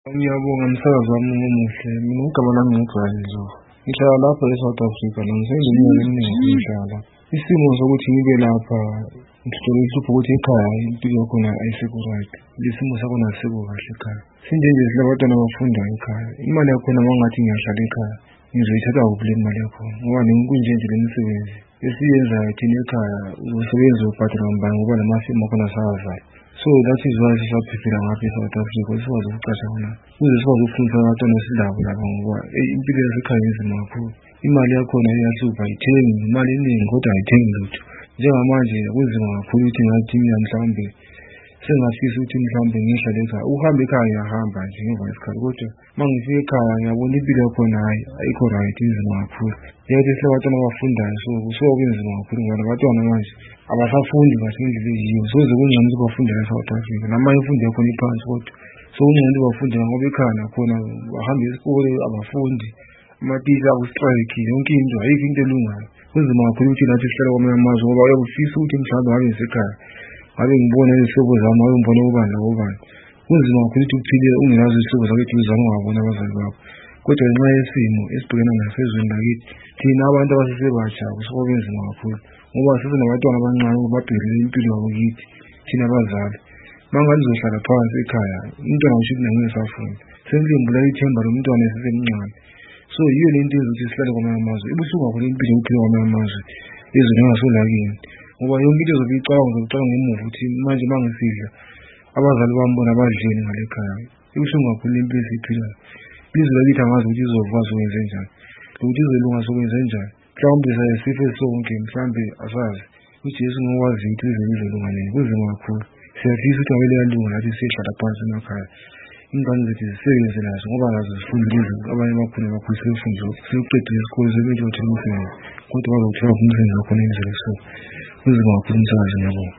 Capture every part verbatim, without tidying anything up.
Ngiyabonga msakazi wami omuhle, mina igama lami ngu-Brian Ndlovu. Ngihlala lapha e-South Africa nami sengineminyaka eminingi ngihlala. Isimo sokuthi ngibe lapha ngithole ihlupho ukuthi ekhaya impilo yakhona ayisekho right. Isimo sakhona asisekho kahle ekhaya. Sinjenje sinabantwana abafundayo ekhaya. Imali yakhona mangathi ngiyahlala ekhaya ngizoyithatha kuphi le mali yakhona ngoba kunjenje le misebenzi esiyenzayo thina ekhaya uzosebenza ubhadala ngibani ngoba namafilimu akhona asakazayo. So that is why sisaphephela ngapha e-South Africa sikwazi ukuqasha khona ukuze sikwazi ukufundisa abantwana esilabo lapha ngoba impilo yasekhaya inzima kakhulu. Imali yakhona iyahlupha ayithengi imali eningi kodwa ayithengi lutho. Njengamanje kunzima kakhulu ukuthi ngathi mina mhlawumbe sengafisa ukuthi mhlawumbe ngihlale ekhaya. Ukuhamba ekhaya ngiyahamba nje ngemva kwesikhathi kodwa uma ngifika ekhaya ngiyabona impilo yakhona hayi ayikho right, inzima kakhulu. Yathi silabantwana abafundayo so kusuka kunzima kakhulu ngoba labantwana manje abasafundi kahle ngendlela eyiyo. Soze kungcono ukuthi bafundela e-South Africa namanye imfundo yakhona iphansi kodwa so kungcono ukuthi bafundela ngoba ekhaya nakhona bahamba esikole abafundi amatitsha aku-strike yonke into ayikho into elungayo. Kunzima kakhulu ukuthi nathi sihlala kwamanye amazwe ngoba uyakufisa ukuthi mhlawumbe ngabe ngisekhaya ngabe ngibona izihlobo zami ngabe ngibona ubani labobani. Kunzima kakhulu ukuthi uphile ungenazo izihlobo zakithi uzange wabona abazali bakho kodwa ngenxa yesimo esibhekana naso ezweni lakithi thina abantu abasesebatsha kusuka kunzima kakhulu ngoba sesinabantwana abancane babhekele impilo yabo kithi thina abazali. Uma ngabe ngizohlala phansi ekhaya umntwana ngisho ukuthi nangingisafunda sengilembula ithemba lomntwana esesemncane. So yiyo le nto ezokuthi sihlale kwamanye amazwe. Ibuhlungu kakhulu impilo yokuphila kwamanye amazwe ezweni engasolakini ngoba yonke into ezobe icabanga uzokucabanga ngemuva ukuthi manje uma ngisidla abazali bami bona badleni ngale khaya. Ibuhlungu kakhulu impilo esiyiphilayo. Ilizwe lakithi angazi ukuthi izokwazi ukwenze njani lokuthi izolunga sokwenze njani. Mhlawumbe sife sonke mhlawumbe asazi uJesu ngokwazi ukuthi izwe lizolunga nini. Kunzima kakhulu. Siyafisa ukuthi ngabe liyalunga nathi sihlala phansi emakhaya ingane zethu zisebenze nazo ngoba nazo zifundile izinto abanye bakhona bakhulu sebefundile sebeqedile isikole sebethi bathola umsebenzi kodwa bazothola umsebenzi wakhona indlela so kunzima kakhulu umsakazi. Ngiyabonga.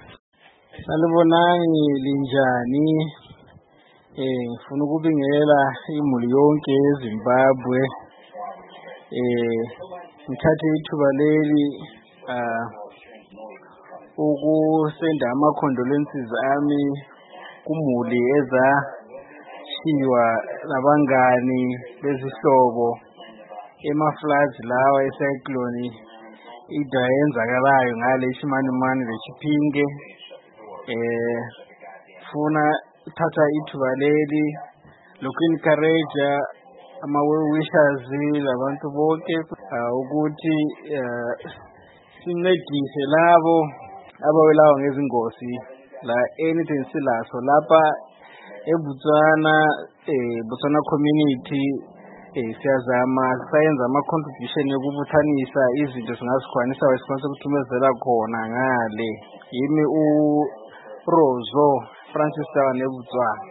Salibonani linjani? Eh ngifuna ukubingelela imuli yonke eZimbabwe. Eh ngithathe ithuba leli ah ukusenda ama condolences ami kumuli eza shiwa labangani bezihlobo ema-floods lawa ecyclone Ida yenzakalayo ngale isimanimani lechipinge. Eh funa thatha ithuba leli loku-encourage ama-well-wishers labantu bonke ukuthi sincedise labo abawelayo ngezingozi la anything silaso lapha eBotswana eh Botswana community eh siyazama sayenza ama-contribution yokubuthanisa izinto singazikhwanisa wesikhathi sokuthumezela khona ngale yimi uRozo Francis Tawa neBotswana.